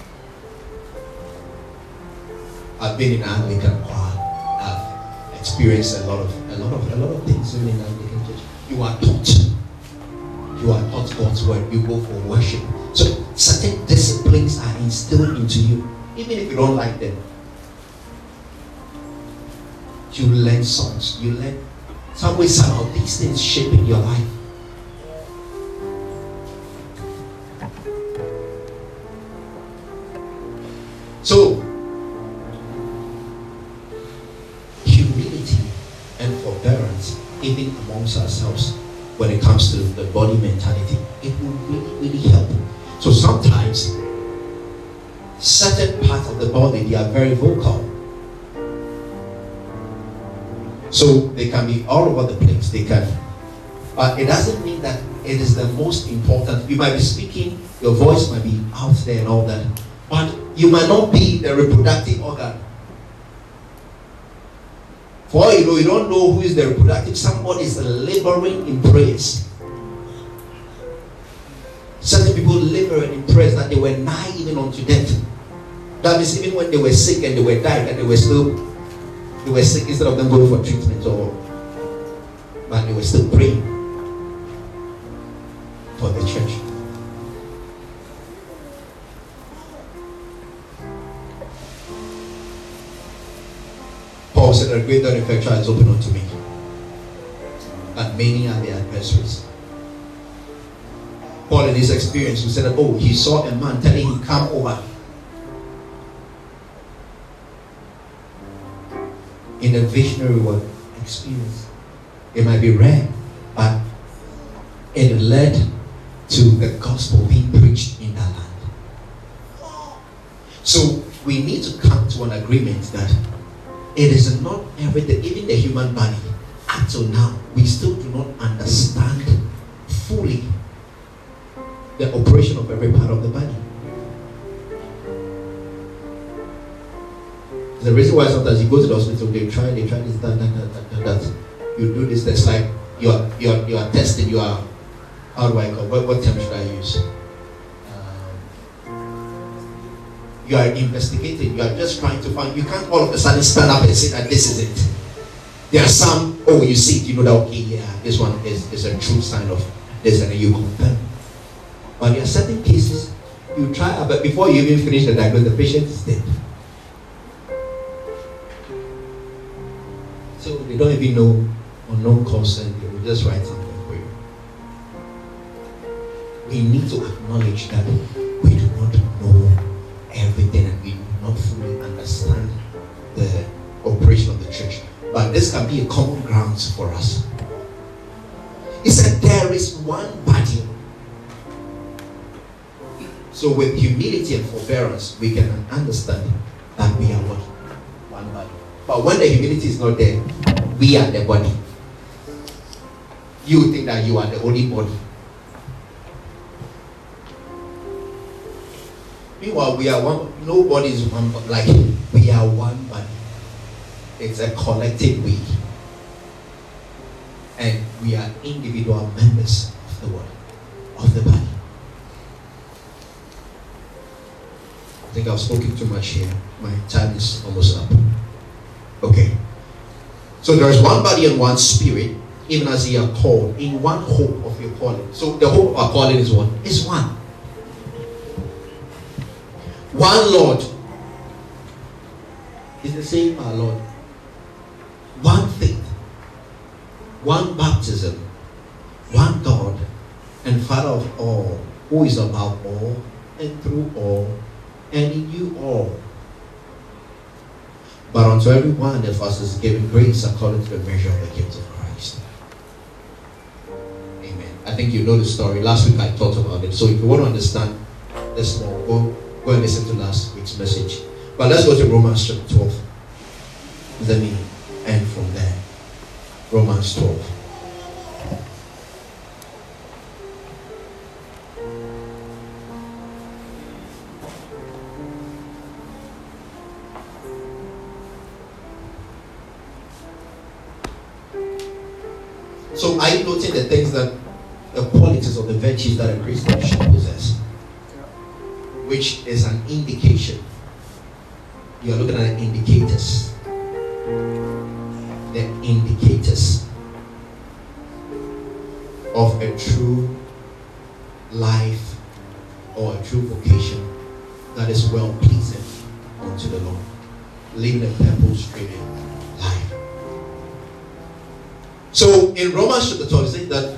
I've been in Anglican choir. I've experienced a lot of things in the Anglican church. You are taught God's word. You go for worship. So certain disciplines are instilled into you, even if you don't like them. You learn songs. You learn some way, somehow these things shaping your life. So humility and forbearance, even amongst ourselves, when it comes to the body mentality, it will really, really help. So sometimes certain parts of the body, they are very vocal. So they can be all over the place. They can, but it doesn't mean that it is the most important. You might be speaking, your voice might be out there and all that, but you might not be the reproductive organ. For all you know, you don't know who is the reproductive. Somebody is laboring in prayers. Certain people laboring in prayers that they were nigh even unto death. That means even when they were sick and they were dying, and they were sick instead of them going for treatment, but they were still praying for the church. Paul said, "A great door effectual is open unto me, and many are the adversaries." Paul, in his experience, he said that, he saw a man telling him, "Come over." In a visionary word experience, it might be rare, but it led to the gospel being preached in that land. So we need to come to an agreement that it is not everything, even the human body. Up till now, we still do not understand fully the operation of every part of the body. The reason why sometimes you go to the hospital, they try this, that. You do this, that's like you are testing, you are, how do I call, what term should I use? You are investigating, you are just trying to find, you can't all of a sudden stand up and say that this is it. There are some, you see it, you know that, okay, yeah, this one is a true sign of this and then you confirm. But there are certain cases you try, but before you even finish the diagnosis, the patient is dead. So they don't even know unknown cause and they will just write something for you. We need to acknowledge that we do not know everything and we do not fully understand the operation of the church. But this can be a common ground for us. He said there is one body. So with humility and forbearance, we can understand that we are what? One body. But when the humility is not there, we are the body. You think that you are the only body. Meanwhile, we are one. Nobody is one body. Like we are one body. It's a collective we. And we are individual members of the body. Of the body. I think I've spoken too much here. My time is almost up. Okay. So there is one body and one spirit, even as ye are called, in one hope of your calling. So the hope of our calling is what? Is one. One Lord. It's the same our Lord. One faith. One baptism. One God and Father of all, who is above all and through all and in you all. But unto every one of us is given grace according to the measure of the gift of Christ. Amen. I think you know the story. Last week I talked about it. So if you want to understand this more, go and listen to last week's message. But let's go to Romans chapter 12. Let me end from there. Romans 12. So are you noting the things that the qualities or the virtues that a Christian should possess? Which is an indication. You are looking at the indicators. The indicators of a true life or a true vocation that is well pleasing unto the Lord. Living a purpose-driven life. So in Romans chapter 12, it says that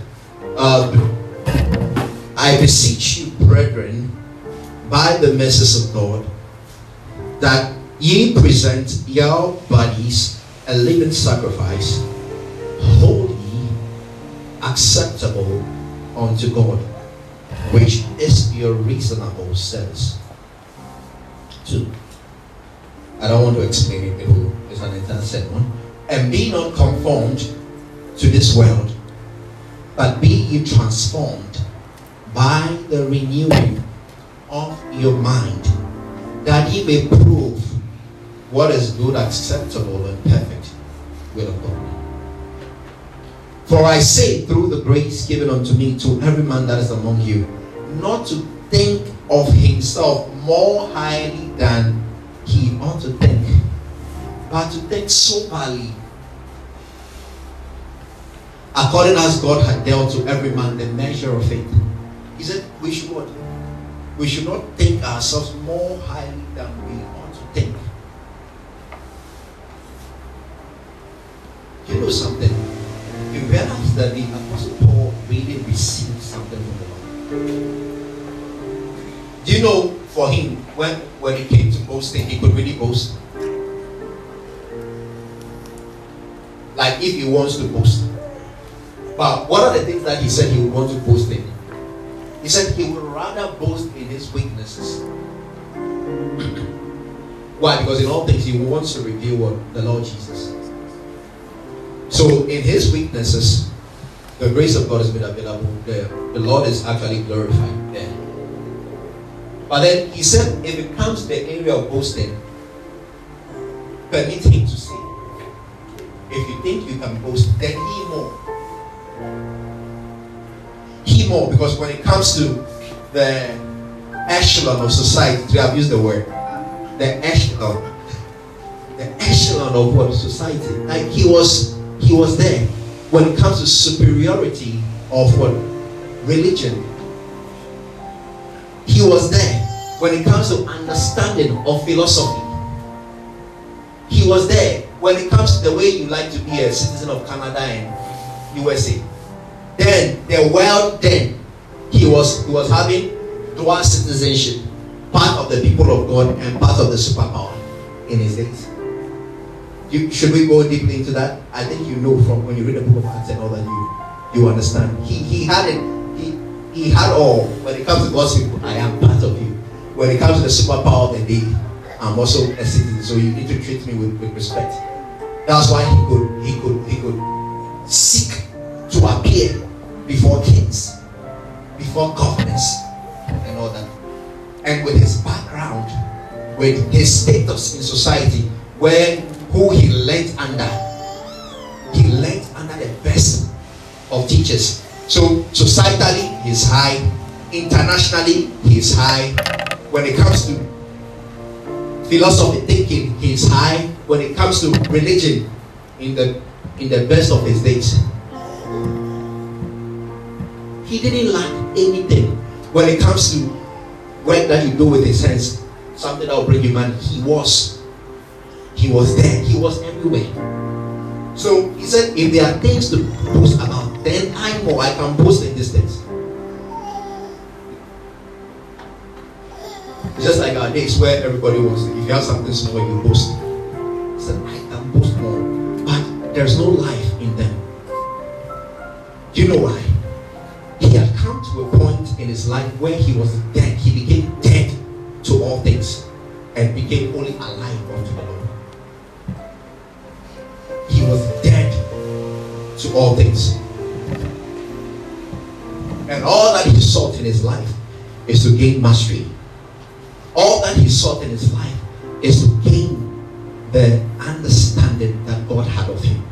I beseech you, brethren, by the mercies of God, that ye present your bodies a living sacrifice, holy, acceptable unto God, which is your reasonable service. 2. I don't want to explain it, it's an entire sermon. And be not conformed to this world, but be ye transformed by the renewing of your mind, that ye may prove what is good, acceptable, and perfect will of God. For I say, through the grace given unto me, to every man that is among you, not to think of himself more highly than he ought to think, but to think soberly, according as God had dealt to every man the measure of faith. He said we should what? We should not think ourselves more highly than we ought to think. You know something? You realize that the Apostle Paul really received something from the Lord. Do you know, for him, when it came to boasting, he could really boast? Like if he wants to boast. But what are the things that he said he would want to boast in? He said he would rather boast in his weaknesses. Why? Because in all things he wants to reveal what? The Lord Jesus. So in his weaknesses, the grace of God has been available there. The Lord is actually glorified there. But then he said, if it comes to the area of boasting, permit him to say, if you think you can boast, then he more. He more, because when it comes to the echelon of society, we have used the word, the echelon of what? Society. Like he was there. When it comes to superiority of what? religion. He was there when it comes to understanding of philosophy. He was there when it comes to the way you like to be a citizen of Canada and USA. Then the world, then he was having dual citizenship, part of the people of God and part of the superpower in his days. Should we go deeply into that? I think you know from when you read the book of Acts and all that, you understand. He had it. He had all. When it comes to God's people, I am part of you. When it comes to the superpower of the day, I'm also a citizen. So you need to treat me with respect. That's why he could seek to appear before kings, before governors, and all that. And with his background, with his status in society, who he learned under the best of teachers. So societally, he's high. Internationally, he's high. When it comes to philosophy thinking, he's high. When it comes to religion, in the best of his days, he didn't lack anything. When it comes to work that you do with his hands, something that will bring you money, he was there. He was everywhere. So he said, if there are things to boast about, then I can boast in these things. Just like our days where everybody wants to, if you have something small, you boast. He said, I can boast more. But there's no life in them. Do you know why? He had come to a point in his life where he was dead. He became dead to all things and became only alive unto the Lord. He was dead to all things. And all that he sought in his life is to gain mastery. All that he sought in his life is to gain the understanding that God had of him.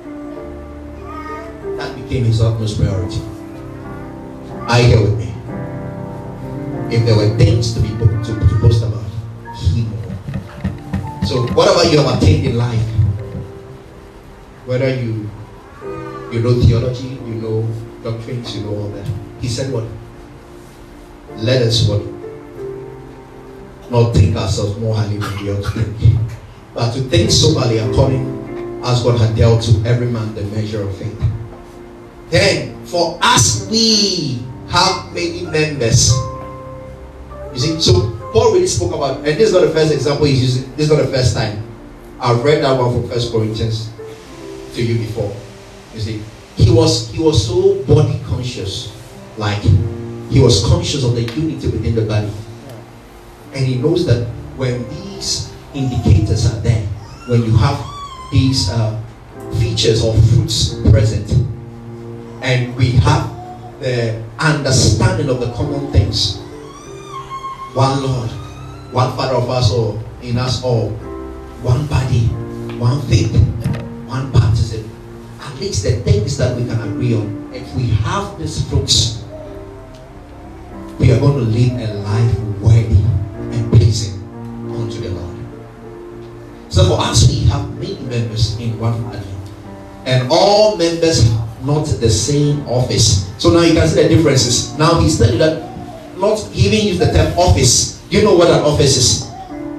That became his utmost priority. Are you here with me? If there were things to boast about, he more. So whatever you have attained in life, whether you know theology, you know doctrines, you know all that, he said what? Let us what? Not think ourselves more highly than we ought to think, but to think soberly according as God had dealt to every man the measure of faith. Then, for us, we have many members. You see, so Paul really spoke about, and this is not the first example he's using, this is not the first time. I've read that one from 1 Corinthians to you before. You see, he was so body conscious, like he was conscious of the unity within the body. And he knows that when these indicators are there, when you have these features or fruits present, and we have the understanding of the common things, one Lord, one Father of us all, in us all, one body, one faith, one baptism, at least the things that we can agree on. If we have these fruits, we are going to live a life worthy and pleasing unto the Lord. So for us, we have many members in one body, and all members have not the same office. So now you can see the differences. Now he's telling you that not he even use the term office. Do you know what an office is?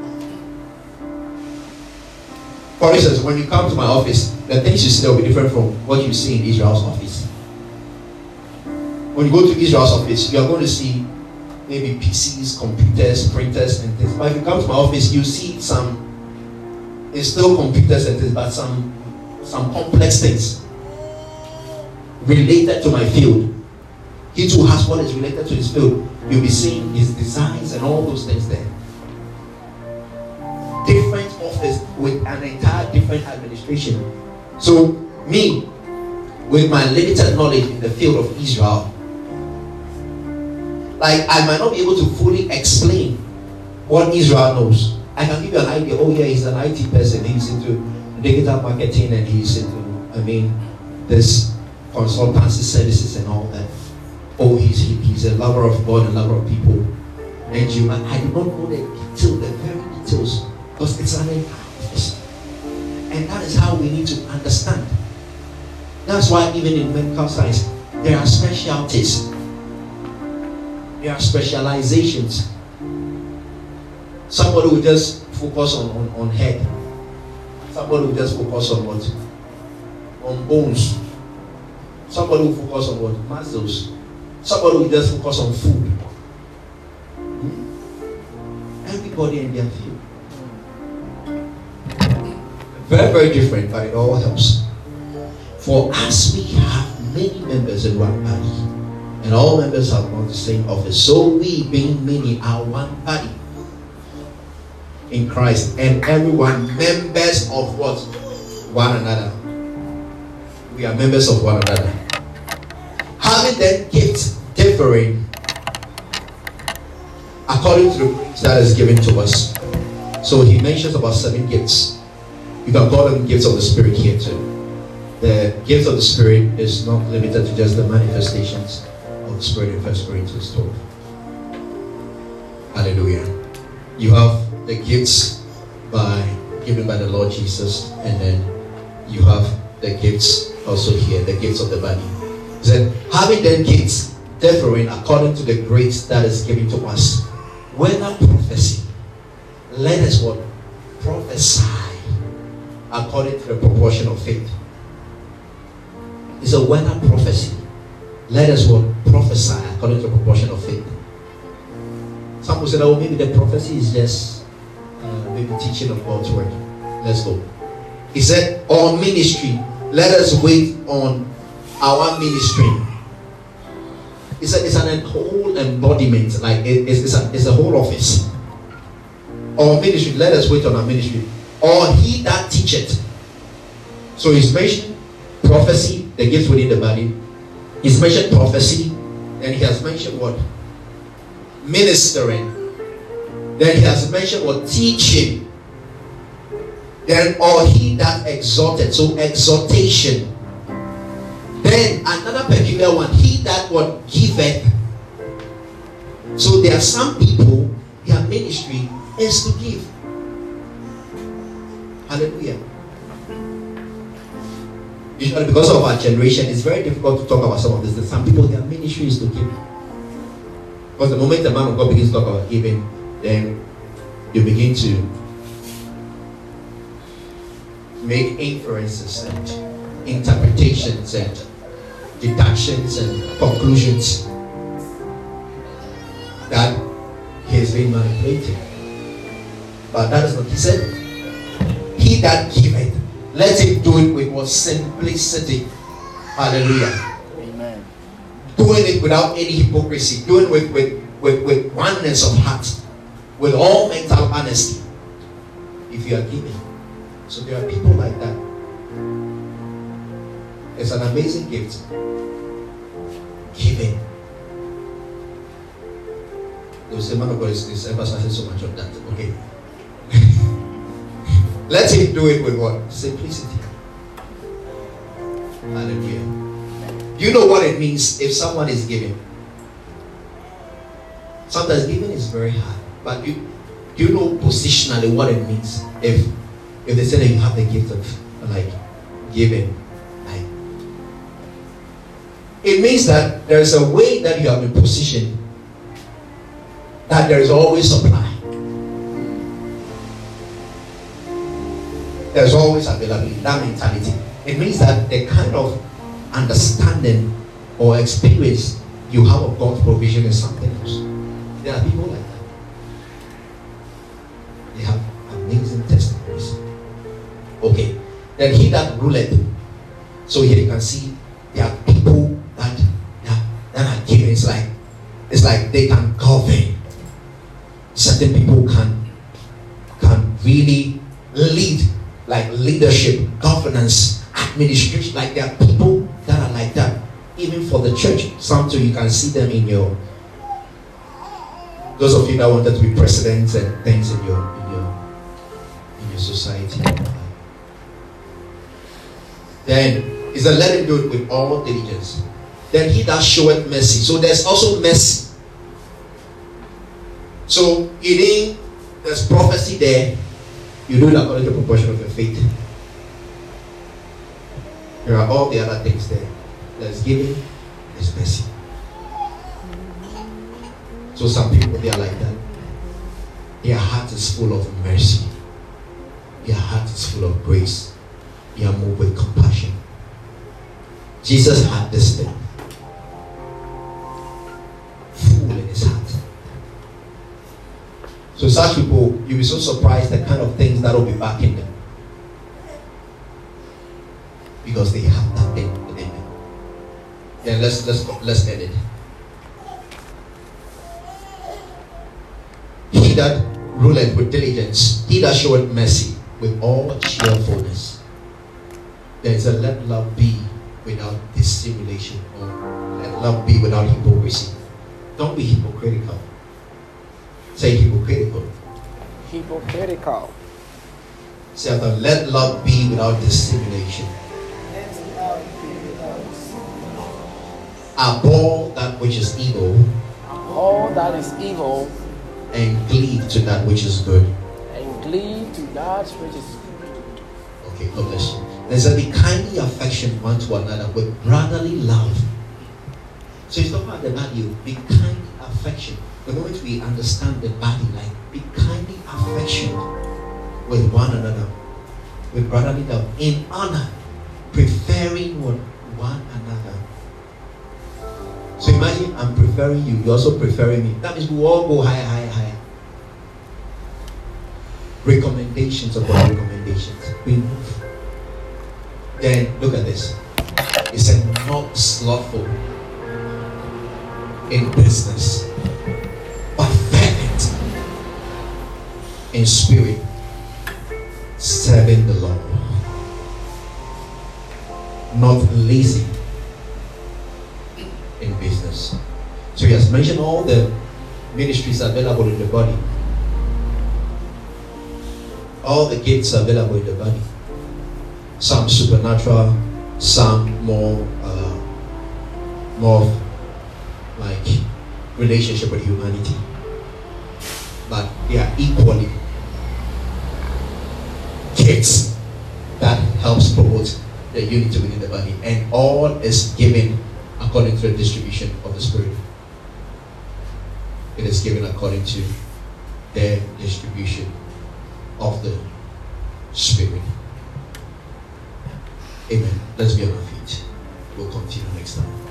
For instance, when you come to my office, the things you see there will be different from what you see in Israel's office. When you go to Israel's office, you are going to see maybe PCs, computers, printers, and things. But if you come to my office, you see it's still computers and things, but some complex things related to my field. He too has what is related to his field. You'll be seeing his designs and all those things there. Different office with an entire different administration. So me, with my limited knowledge in the field of Israel, like I might not be able to fully explain what Israel knows. I can give you an idea. Oh yeah, he's an IT person. He's into digital marketing and he's into, this consultancy services and all that. Oh, he's a lover of God, a lover of people. And I do not know the very details, because it's an entire office. And that is how we need to understand. That's why even in medical science, there are specialties. There are specializations. Somebody will just focus on head. Somebody will just focus on what? On bones. Somebody will focus on what? Muscles. Somebody will just focus on food. Everybody in their field. Very, very different, but it all helps. For us, we have many members in one body, and all members have not the same office. So we, being many, are one body in Christ, and everyone members of what? One another. We are members of one another. Having then gifts differing according to the grace that is given to us. So he mentions about 7 gifts. You can call them gifts of the Spirit here too. The gift of the Spirit is not limited to just the manifestations of the Spirit in 1 Corinthians 12. Hallelujah. You have the gifts given by the Lord Jesus, and then you have the gifts also here, the gifts of the body. He said, having then gifts differing according to the grace that is given to us, whether prophecy, let us what? Prophesy according to the proportion of faith. It's a whether prophecy, let us what? Prophesy according to the proportion of faith. Some will say, oh, maybe the prophecy is just maybe teaching of God's word. Let's go. He said, on ministry, let us wait on our ministry. He said it's a whole embodiment, like it's a whole office. Or ministry, let us wait on our ministry. Or he that teacheth. So he's mentioned prophecy, the gifts within the body. He's mentioned prophecy, and he has mentioned what? Ministering. Then he has mentioned what? Teaching. Then or he that exhorted. So exhortation. Then another peculiar one, he that what? Giveth. So there are some people, their ministry is to give. Hallelujah. Usually because of our generation, it's very difficult to talk about some of this. Some people, their ministry is to give. Because the moment the man of God begins to talk about giving, then you begin to make inferences and interpretations and deductions and conclusions that he is being manipulated. But that is not, he said, he that giveth, let him do it with what? Simplicity. Hallelujah. Amen. Doing it without any hypocrisy, doing it with oneness of heart, with all mental honesty. If you are giving. So there are people like that. It's an amazing gift. Giving. They'll say, man of God is emphasizing so much on that. Okay. Let him do it with what? Simplicity. Hallelujah. Do you know what it means if someone is giving? Sometimes giving is very hard. But do you know positionally what it means if they say that you have the gift of like giving? Like, it means that there is a way that you have been positioned that there is always supply. There's always availability. That mentality. It means that the kind of understanding or experience you have of God's provision is something else. There are people like that. They have amazing testimonies. Okay. Then he that ruleth. So here you can see there are people that are giving. It's like they can govern. Certain people can really lead, like leadership, governance, administration. Like there are people that are like that, even for the church. Some too, you can see them in your. Those of you that wanted to be presidents and things in your society. Then he said, let him do it with all diligence. Then he that showeth mercy. So there's also mercy. So there's prophecy there. You do it according to the proportion of your faith. There are all the other things there. There's giving, there's mercy. So some people, they are like that. Their heart is full of mercy. Their heart is full of grace. They are moved with compassion. Jesus had this thing. Full in his heart. So such people, you'll be so surprised the kind of things that will be back in them. Because they have that thing within them. Then let's end it. He that ruleth with diligence, he that showeth mercy with all cheerfulness. There is a let love be without dissimulation, or let love be without hypocrisy. Don't be hypocritical. Say hypocritical. Hypocritical. Say after, let love be without dissimulation. Abhor that which is evil. All that is evil. And cleave to that which is good. And cleave to that which is good. Okay, God bless you. There's a be kindly affection one to another with brotherly love. So it's not about the body, be kindly affection. The moment we understand the body, like be kindly affection with one another, with brotherly love, in honor, preferring one another. So imagine I'm preferring you, you're also preferring me. That means we all go higher, higher, higher. Recommendations upon recommendations. We move. Then look at this. It said, not slothful in business, but fervent in spirit, serving the Lord. Not lazy in business. So he has mentioned all the ministries available in the body. All the gifts available in the body. Some supernatural, some more like relationship with humanity. But they are equally gifts that helps promote the unity within the body. And all is given according to the distribution of the Spirit. It is given according to the distribution of the Spirit. Amen. Let's be on our feet. We'll continue next time.